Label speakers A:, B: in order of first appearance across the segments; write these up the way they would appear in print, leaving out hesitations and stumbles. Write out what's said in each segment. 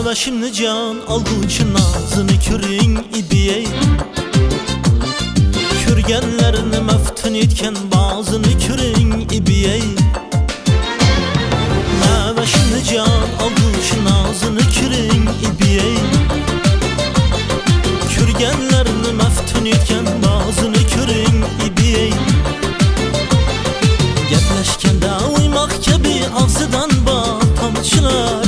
A: Başımni can alguvchi nazini ko'ring ibiyey. Ko'rganlarini maftun etgan ba'zini ko'ring ibiyey. Başımni can alguvchi nazini ko'ring ibiyey. Ko'rganlarini maftun etgan ba'zini ko'ring ibiyey. Gaplashganda uymoq kabi og'zidan bor tomchilar.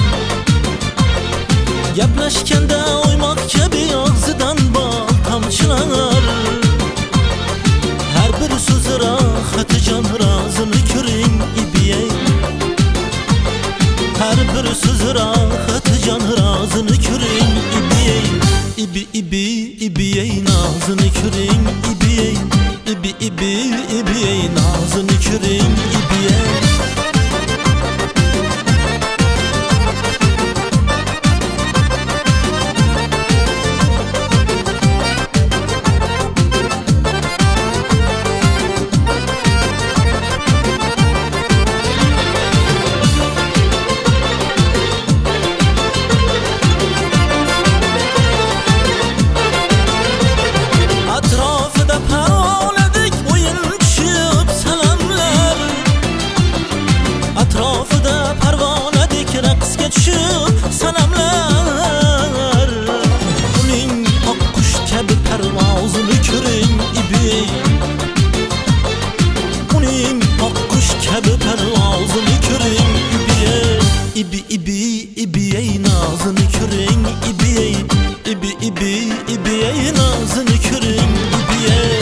A: Gaplashganda uymoq kabi og'zidan bor tomchilar. Har bir so'zi rohati jon rozini ko'ring ibiyey. Har bir so'zi rohati jon rozini ko'ring ibiyey. Ibiyey nazini ko'ring ibiyey. Ibiyey nazini ko'ring ibiyey. Sanamlar uning oqqush kabi parvozini ko'ring ibiyey. Uning oqqush kabi parvozini ko'ring ibiyey. Ibiyey nazini ko'ring ibiyey. Ibiyey nazini ko'ring ibiyey.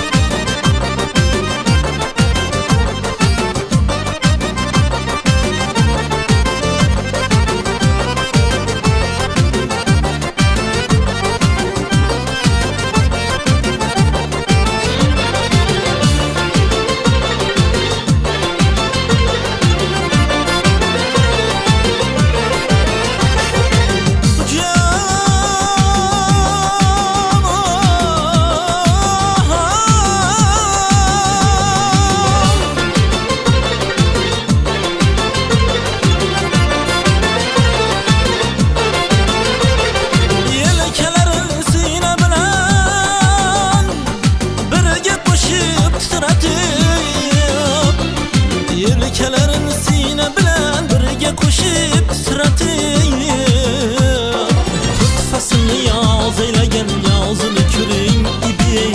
A: Yelkelerin sine bilen birge koşup titratib. Tutfasını yaz eyleyen yazını ko'ring ibiyey.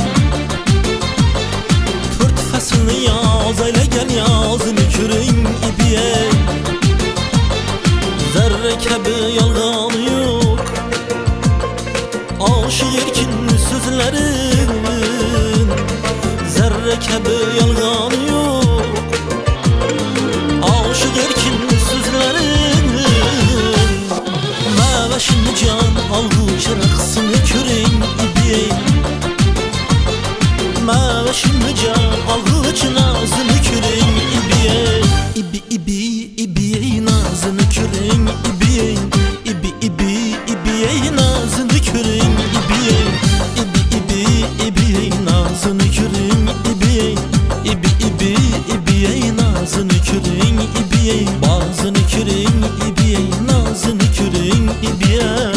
A: Tutfasını yaz eyleyen yazını ko'ring ibiyey. Zerre kabi yolg'oni yo'q oshiq erkin so'zlarin. Zerre kabi yolg'oni yo'q aşık erkin sözlerin. Başımni can alguvchi raqsini ko'ring ibiyey. Başımni can alguvchi nazini ko'ring ibiyey. Ibiyey nazini ko'ring ibiyey. Ibiyey nazini ko'ring ibiyey. Ibiyey nazini ko'ring ibiyey. Ibiyey nazini ko'ring ibiyey. Bazını ko'ring ibiyey. Nazini ko'ring ibiyey.